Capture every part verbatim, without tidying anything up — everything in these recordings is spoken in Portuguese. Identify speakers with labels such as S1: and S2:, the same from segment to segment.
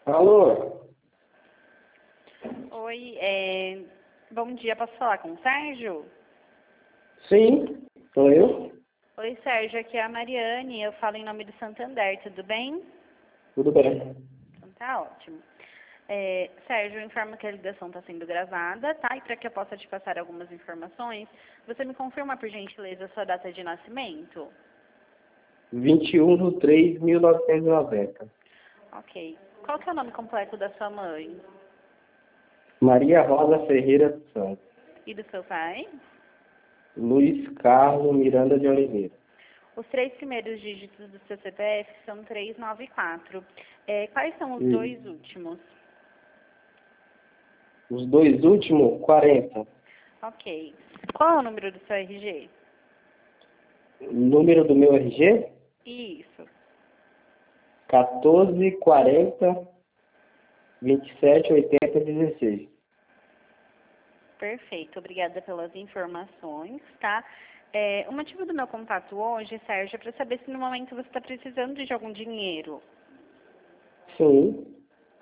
S1: Alô?
S2: Oi, é... bom dia, posso falar com o Sérgio?
S1: Sim, sou eu.
S2: Oi, Sérgio, aqui é a Mariane, eu falo em nome do Santander, tudo bem?
S1: Tudo bem.
S2: Então tá ótimo. É, Sérgio, eu informo que a ligação está sendo gravada, tá? E para que eu possa te passar algumas informações, você me confirma, por gentileza, a sua data de nascimento?
S1: vinte e um de três de mil novecentos e noventa.
S2: Ok. Qual que é o nome completo da sua mãe?
S1: Maria Rosa Ferreira dos Santos.
S2: E do seu pai?
S1: Luiz Carlos Miranda de Oliveira.
S2: Os três primeiros dígitos do seu C P F são trezentos e noventa e quatro. É, quais são os
S1: E
S2: dois últimos?
S1: os dois últimos, quarenta.
S2: Ok. Qual é o número do seu R G?
S1: O número do meu R G?
S2: Isso.
S1: quatorze, quarenta, vinte e sete, oitenta, dezesseis.
S2: Perfeito. Obrigada pelas informações, tá? É, o motivo do meu contato hoje, Sérgio, é para saber se no momento você está precisando de algum dinheiro.
S1: Sim,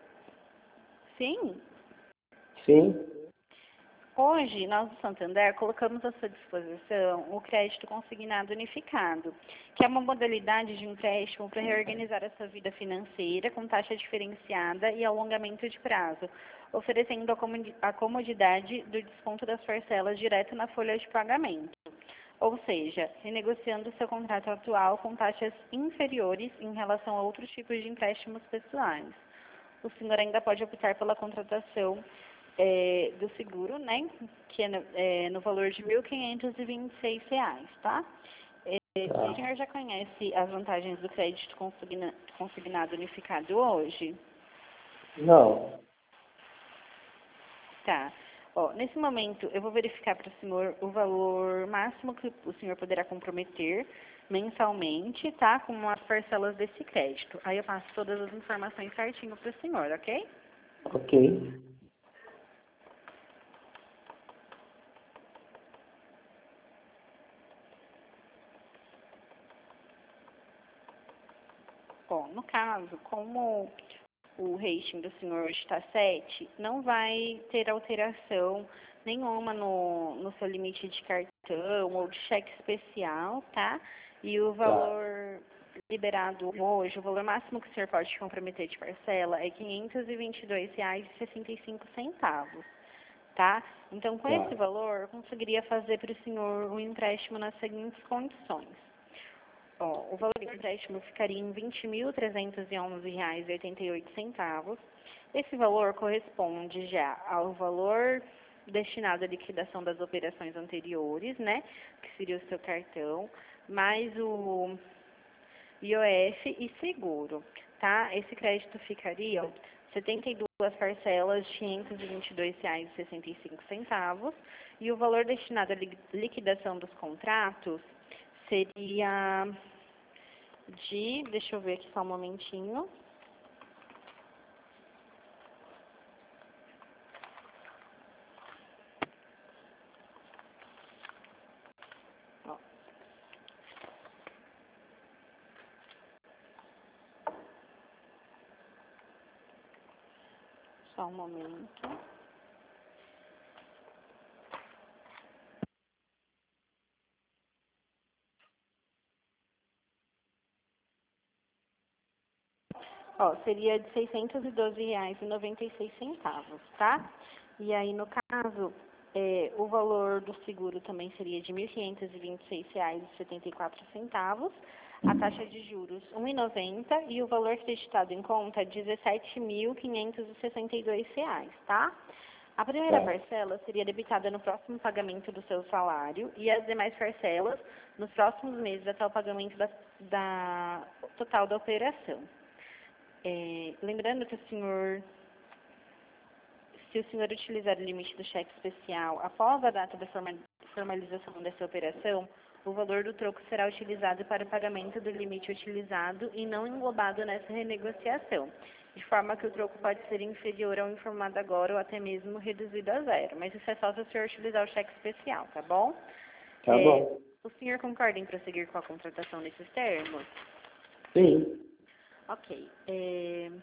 S2: Sim?
S1: sim.
S2: Hoje, nós do Santander colocamos à sua disposição o crédito consignado unificado, que é uma modalidade de empréstimo para reorganizar a sua vida financeira com taxa diferenciada e alongamento de prazo, oferecendo a comodi- a comodidade do desconto das parcelas direto na folha de pagamento. Ou seja, renegociando seu contrato atual com taxas inferiores em relação a outros tipos de empréstimos pessoais. O senhor ainda pode optar pela contratação é, do seguro, né, que é no, é, no valor de mil quinhentos e vinte e seis reais, tá? É, o
S1: Tá.
S2: senhor já conhece as vantagens do crédito consigna, consignado unificado hoje?
S1: Não.
S2: Tá. Ó, nesse momento, eu vou verificar para o senhor o valor máximo que o senhor poderá comprometer mensalmente, tá? Com as parcelas desse crédito. Aí eu passo todas as informações certinho para o senhor, ok?
S1: Ok.
S2: Bom, no caso, como o rating do senhor hoje está sete, não vai ter alteração nenhuma no, no seu limite de cartão ou de cheque especial, tá? E o
S1: Tá.
S2: valor liberado hoje, o valor máximo que o senhor pode comprometer de parcela é quinhentos e vinte e dois reais e sessenta e cinco centavos, tá? Então, com esse
S1: Tá.
S2: valor, eu conseguiria fazer para o senhor um empréstimo nas seguintes condições. Ó, o valor do empréstimo ficaria em vinte mil trezentos e onze reais e oitenta e oito centavos. Esse valor corresponde já ao valor destinado à liquidação das operações anteriores, né, que seria o seu cartão, mais o I O F e seguro, tá? Esse crédito ficaria ó, setenta e duas parcelas de quinhentos e vinte e dois reais e sessenta e cinco centavos e o valor destinado à li- liquidação dos contratos seria de, deixa eu ver aqui só um momentinho. Ó, só um momento. Ó, seria de seiscentos e doze reais e noventa e seis centavos, tá? E aí, no caso, é, o valor do seguro também seria de mil quinhentos e vinte e seis reais e setenta e quatro centavos, a taxa de juros um vírgula noventa e o valor acreditado em conta dezessete mil quinhentos e sessenta e dois reais, tá? A primeira
S1: Tá.
S2: parcela seria debitada no próximo pagamento do seu salário e as demais parcelas nos próximos meses até o pagamento da, da total da operação. É, lembrando que o senhor, se o senhor utilizar o limite do cheque especial após a data da forma- formalização dessa operação, o valor do troco será utilizado para o pagamento do limite utilizado e não englobado nessa renegociação, de forma que o troco pode ser inferior ao informado agora ou até mesmo reduzido a zero. Mas isso é só se o senhor utilizar o cheque especial, tá bom?
S1: Tá
S2: É,
S1: bom.
S2: o senhor concorda em prosseguir com a contratação nesses termos?
S1: Sim.
S2: Ok. É,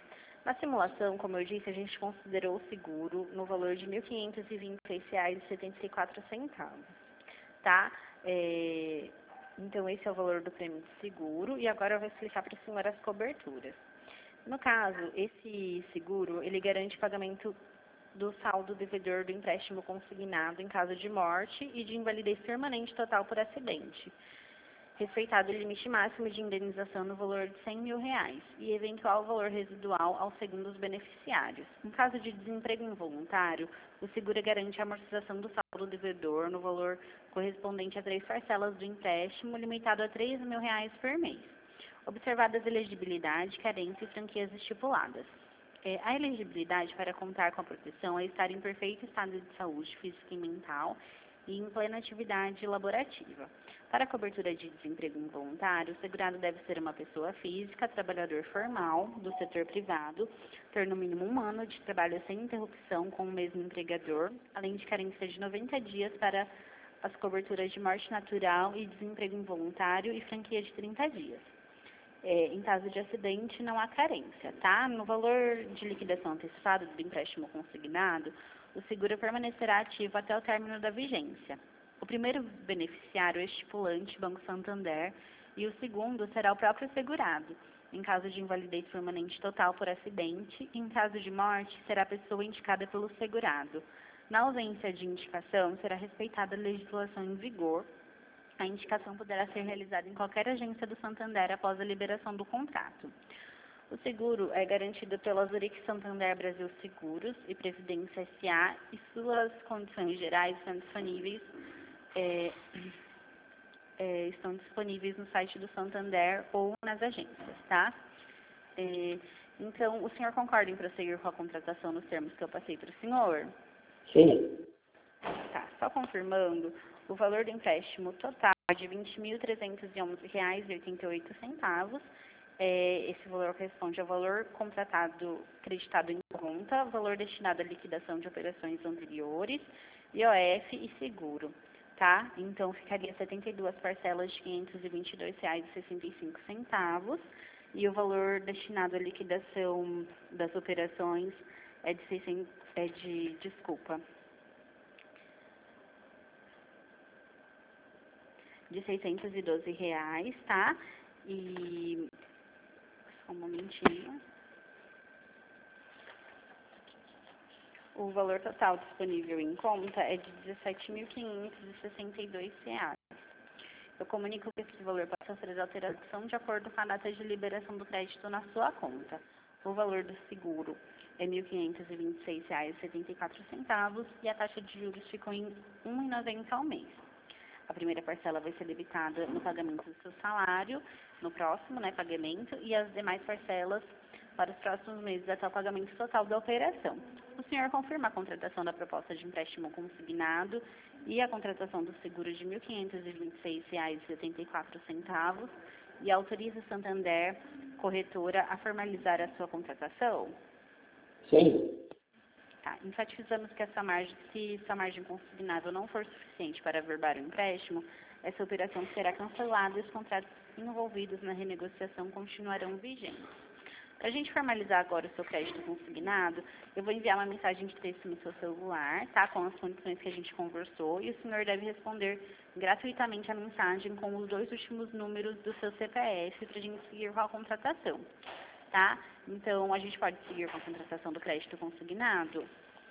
S2: Na simulação, como eu disse, a gente considerou o seguro no valor de mil quinhentos e vinte e seis reais e setenta e quatro centavos, tá? É, então, esse é o valor do prêmio de seguro e agora eu vou explicar para a senhora as coberturas. No caso, esse seguro, ele garante o pagamento do saldo devedor do empréstimo consignado em caso de morte e de invalidez permanente total por acidente, respeitado o limite máximo de indenização no valor de cem mil reais e eventual valor residual ao segundo os beneficiários. Em caso de desemprego involuntário, o seguro garante a amortização do saldo devedor no valor correspondente a três parcelas do empréstimo, limitado a três mil reais por mês, observadas elegibilidade, carência e franquias estipuladas. É, a elegibilidade para contar com a proteção é estar em perfeito estado de saúde física e mental e em plena atividade laborativa. Para a cobertura de desemprego involuntário, o segurado deve ser uma pessoa física, trabalhador formal, do setor privado, ter no mínimo um ano de trabalho sem interrupção com o mesmo empregador, além de carência de noventa dias para as coberturas de morte natural e desemprego involuntário e franquia de trinta dias. É, em caso de acidente, não há carência, tá? No valor de liquidação antecipada do empréstimo consignado, o seguro permanecerá ativo até o término da vigência. O primeiro beneficiário é o estipulante Banco Santander e o segundo será o próprio segurado. Em caso de invalidez permanente total por acidente, e em caso de morte, será a pessoa indicada pelo segurado. Na ausência de indicação, será respeitada a legislação em vigor. A indicação poderá ser realizada em qualquer agência do Santander após a liberação do contrato. O seguro é garantido pela Zurich Santander Brasil Seguros e Previdência S A e suas condições gerais estão disponíveis, é, é, estão disponíveis no site do Santander ou nas agências, tá? É, então, o senhor concorda em prosseguir com a contratação nos termos que eu passei para o senhor?
S1: Sim.
S2: Tá, só confirmando, o valor do empréstimo total é de vinte mil trezentos e onze reais e oitenta e oito centavos. É, esse valor corresponde ao valor contratado, creditado em conta, valor destinado à liquidação de operações anteriores, I O F e seguro, tá? Então, ficaria setenta e duas parcelas de quinhentos e vinte e dois reais e sessenta e cinco centavos e o valor destinado à liquidação das operações é de, seiscentos, é de desculpa, de seiscentos e doze reais, tá? E só um momentinho. O valor total disponível em conta é de dezessete mil quinhentos e sessenta e dois reais. Eu comunico que esse valor pode sofrer alteração de acordo com a data de liberação do crédito na sua conta. O valor do seguro é mil quinhentos e vinte e seis reais e setenta e quatro centavos e a taxa de juros ficou em um real e noventa centavos ao mês. A primeira parcela vai ser debitada no pagamento do seu salário, no próximo, né, pagamento, e as demais parcelas para os próximos meses até o pagamento total da operação. O senhor confirma a contratação da proposta de empréstimo consignado e a contratação do seguro de mil quinhentos e vinte e seis reais e setenta e quatro centavos e autoriza o Santander, corretora, a formalizar a sua contratação?
S1: Sim.
S2: Tá. Enfatizamos que essa margem, se essa margem consignável não for suficiente para averbar o empréstimo, essa operação será cancelada e os contratos envolvidos na renegociação continuarão vigentes. Para a gente formalizar agora o seu crédito consignado, eu vou enviar uma mensagem de texto no seu celular, tá? Com as condições que a gente conversou, e o senhor deve responder gratuitamente a mensagem com os dois últimos números do seu C P F para a gente seguir com a contratação, tá? Então, a gente pode seguir com a contratação do crédito consignado?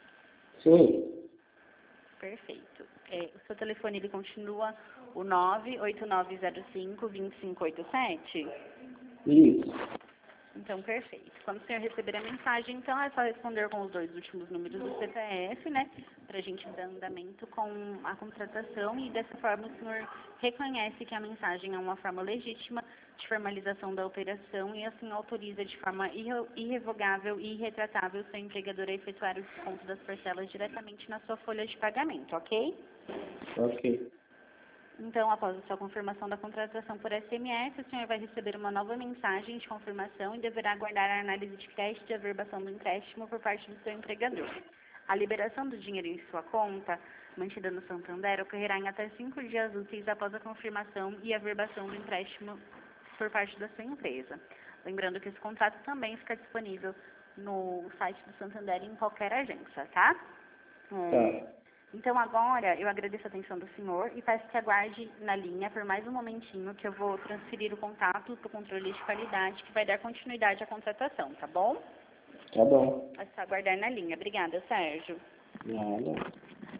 S1: Sim.
S2: Perfeito. É, o seu telefone, ele continua o nove oito nove zero cinco, dois cinco oito sete?
S1: Isso.
S2: Então, perfeito. Quando o senhor receber a mensagem, então, é só responder com os dois últimos números do C P F, né? Para a gente dar andamento com a contratação e, dessa forma, o senhor reconhece que a mensagem é uma forma legítima de formalização da operação e, assim, autoriza de forma irre- irrevogável e irretratável o seu empregador a efetuar o desconto das parcelas diretamente na sua folha de pagamento, ok?
S1: Ok.
S2: Então, após a sua confirmação da contratação por S M S, o senhor vai receber uma nova mensagem de confirmação e deverá aguardar a análise de crédito e averbação do empréstimo por parte do seu empregador. A liberação do dinheiro em sua conta, mantida no Santander, ocorrerá em até cinco dias úteis após a confirmação e averbação do empréstimo por parte da sua empresa. Lembrando que esse contrato também fica disponível no site do Santander em qualquer agência, tá?
S1: Tá.
S2: Então, agora, eu agradeço a atenção do senhor e peço que aguarde na linha por mais um momentinho que eu vou transferir o contato para o controle de qualidade que vai dar continuidade à contratação, tá bom?
S1: Tá bom.
S2: É só aguardar na linha. Obrigada, Sérgio.
S1: Nada.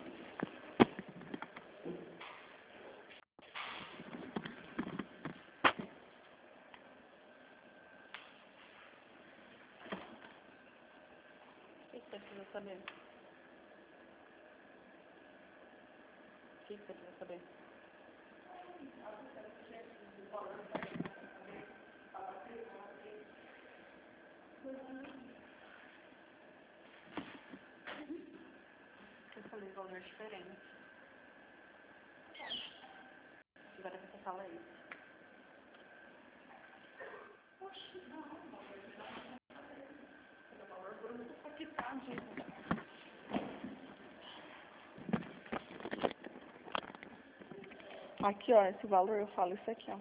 S2: O que você precisa saber? O que você precisa saber? Eu falei valor diferente. Agora você fala isso. Aqui, ó, esse valor eu falo isso aqui, ó.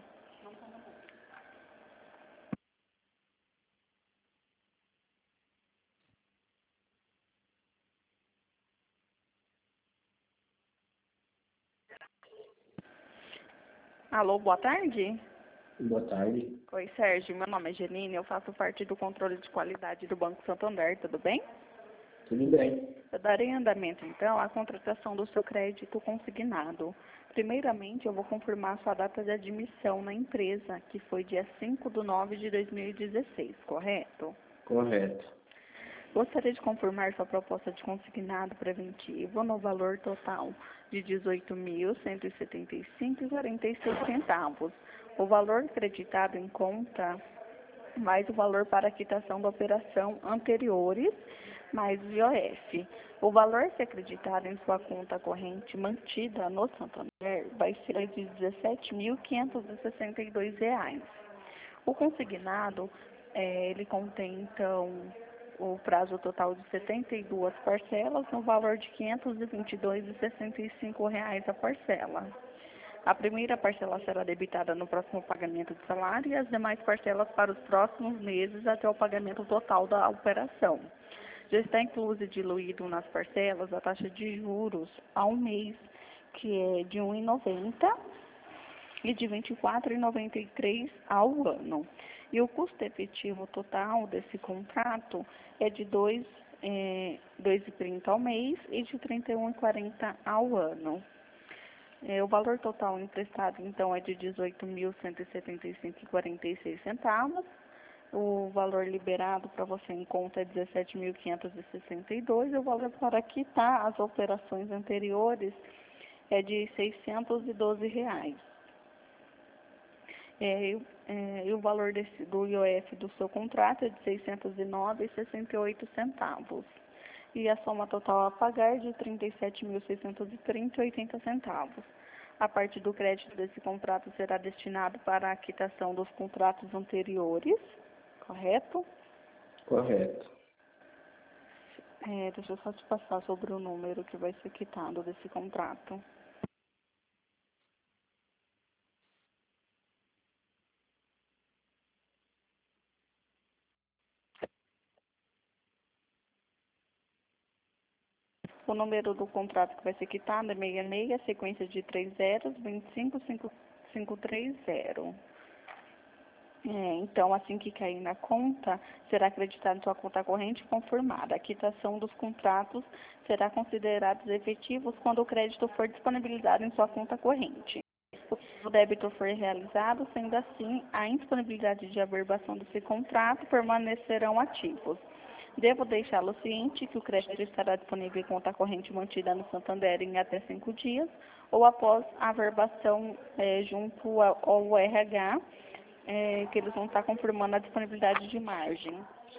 S2: Alô, boa tarde?
S1: Boa tarde.
S2: Oi, Sérgio. Meu nome é Janine, eu faço parte do controle de qualidade do Banco Santander, tudo bem?
S1: Tudo bem.
S2: Eu darei andamento, então, à contratação do seu crédito consignado. Primeiramente, eu vou confirmar sua data de admissão na empresa, que foi dia cinco de nove de dois mil e dezesseis, correto?
S1: Correto.
S2: Gostaria de confirmar sua proposta de consignado preventivo no valor total de dezoito mil cento e setenta e cinco reais e quarenta e seis centavos. O valor acreditado em conta mais o valor para a quitação da operação anteriores, mais o I O F. O valor que é acreditado em sua conta corrente mantida no Santander vai ser de dezessete mil quinhentos e sessenta e dois reais. O consignado, eh, ele contém, então, o prazo total de setenta e duas parcelas, no valor de quinhentos e vinte e dois reais e sessenta e cinco reais a parcela. A primeira parcela será debitada no próximo pagamento de salário e as demais parcelas para os próximos meses até o pagamento total da operação. Já está incluso e diluído nas parcelas a taxa de juros a um mês, que é de um real e noventa centavos e de vinte e quatro reais e noventa e três centavos ao ano. E o custo efetivo total desse contrato é de dois reais e trinta centavos ao mês e de trinta e um reais e quarenta centavos ao ano. É, o valor total emprestado, então, é de dezoito mil cento e setenta e cinco reais e quarenta e seis centavos. O valor liberado para você em conta é dezessete mil quinhentos e sessenta e dois reais. E o valor para quitar as operações anteriores é de seiscentos e doze reais. É, é, e o valor desse, do I O F do seu contrato é de seiscentos e nove reais e sessenta e oito centavos. E a soma total a pagar é de trinta e sete mil seiscentos e trinta reais e oitenta centavos. A parte do crédito desse contrato será destinado para a quitação dos contratos anteriores, correto?
S1: Correto.
S2: É, deixa eu só te passar sobre o número que vai ser quitado desse contrato. O número do contrato que vai ser quitado é sessenta e seis, sequência de três zeros, vinte e cinco, quinhentos e trinta. É, então, assim que cair na conta, será acreditado em sua conta corrente confirmada. A quitação dos contratos será considerada efetivos quando o crédito for disponibilizado em sua conta corrente. O débito for realizado, sendo assim, a indisponibilidade de averbação desse contrato permanecerão ativos. Devo deixá-lo ciente que o crédito estará disponível em conta corrente mantida no Santander em até cinco dias, ou após a averbação é, junto ao R H, é, que eles vão estar confirmando a disponibilidade de margem.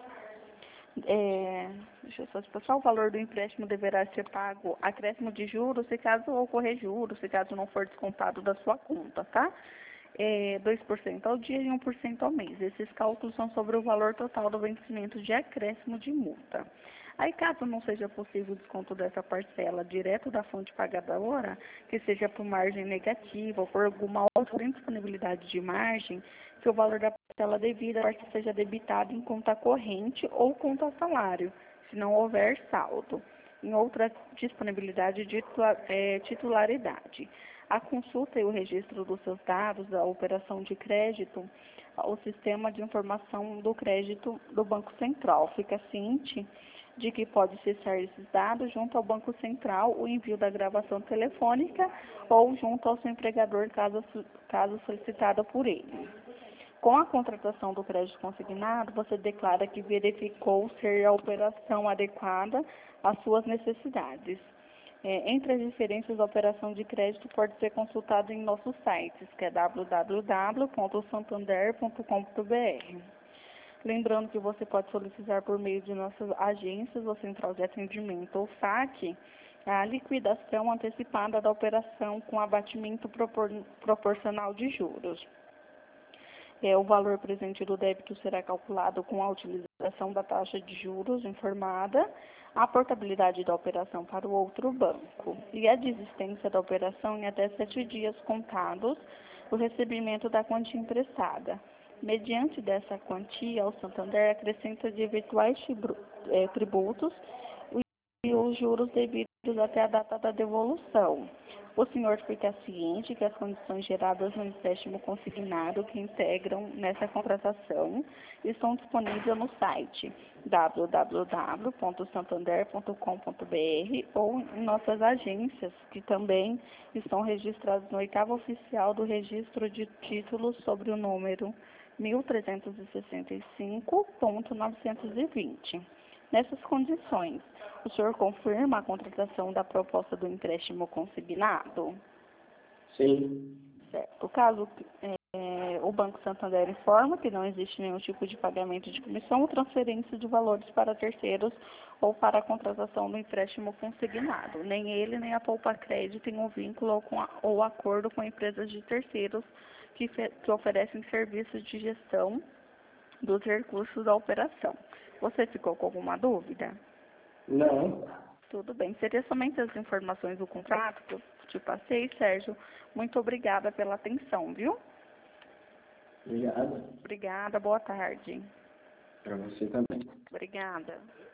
S2: É, deixa eu só te passar, o valor do empréstimo deverá ser pago acréscimo de juros, se caso ocorrer juros, se caso não for descontado da sua conta, tá?
S3: é, dois por cento ao dia e um por cento ao mês. Esses cálculos são sobre o valor total do vencimento de acréscimo de multa. Aí, caso não seja possível o desconto dessa parcela direto da fonte pagadora, que seja por margem negativa ou por alguma outra indisponibilidade de margem, que o valor da parcela devida seja debitado em conta corrente ou conta salário, se não houver saldo, em outra disponibilidade de é, titularidade. A consulta e o registro dos seus dados da operação de crédito ao sistema de informação do crédito do Banco Central. Fica ciente de que pode acessar esses dados junto ao Banco Central, o envio da gravação telefônica ou junto ao seu empregador, caso, caso solicitado por ele. Com a contratação do crédito consignado, você declara que verificou ser a operação adequada às suas necessidades. É, entre as diferenças da operação de crédito, pode ser consultado em nossos sites, que é w w w ponto santander ponto com ponto b r. Lembrando que você pode solicitar por meio de nossas agências ou central de atendimento ou S A C a liquidação antecipada da operação com abatimento propor, proporcional de juros. É, o valor presente do débito será calculado com a utilização da taxa de juros informada, a portabilidade da operação para o outro banco e a desistência da operação em até sete dias contados o recebimento da quantia emprestada. Mediante dessa quantia, o Santander acrescenta de eventuais tributos e os juros devidos até a data da devolução. O senhor fica ciente que as condições geradas no empréstimo consignado que integram nessa contratação estão disponíveis no site w w w ponto santander ponto com ponto b r ou em nossas agências, que também estão registradas no oitavo oficial do registro de títulos sobre o número mil trezentos e sessenta e cinco ponto novecentos e vinte. Nessas condições, o senhor confirma a contratação da proposta do empréstimo consignado?
S1: Sim.
S3: Certo. Caso é, o Banco Santander informa que não existe nenhum tipo de pagamento de comissão ou transferência de valores para terceiros ou para a contratação do empréstimo consignado. Nem ele, nem a Poupa Crédito têm um vínculo ou, com a, ou acordo com empresas de terceiros que, fe, que oferecem serviços de gestão dos recursos da operação. Você ficou com alguma dúvida?
S1: Não.
S3: Tudo bem. Seria somente as informações do contrato que eu te passei, Sérgio. Muito obrigada pela atenção, viu?
S1: Obrigado.
S3: Obrigada. Boa tarde.
S1: Para você também.
S3: Obrigada.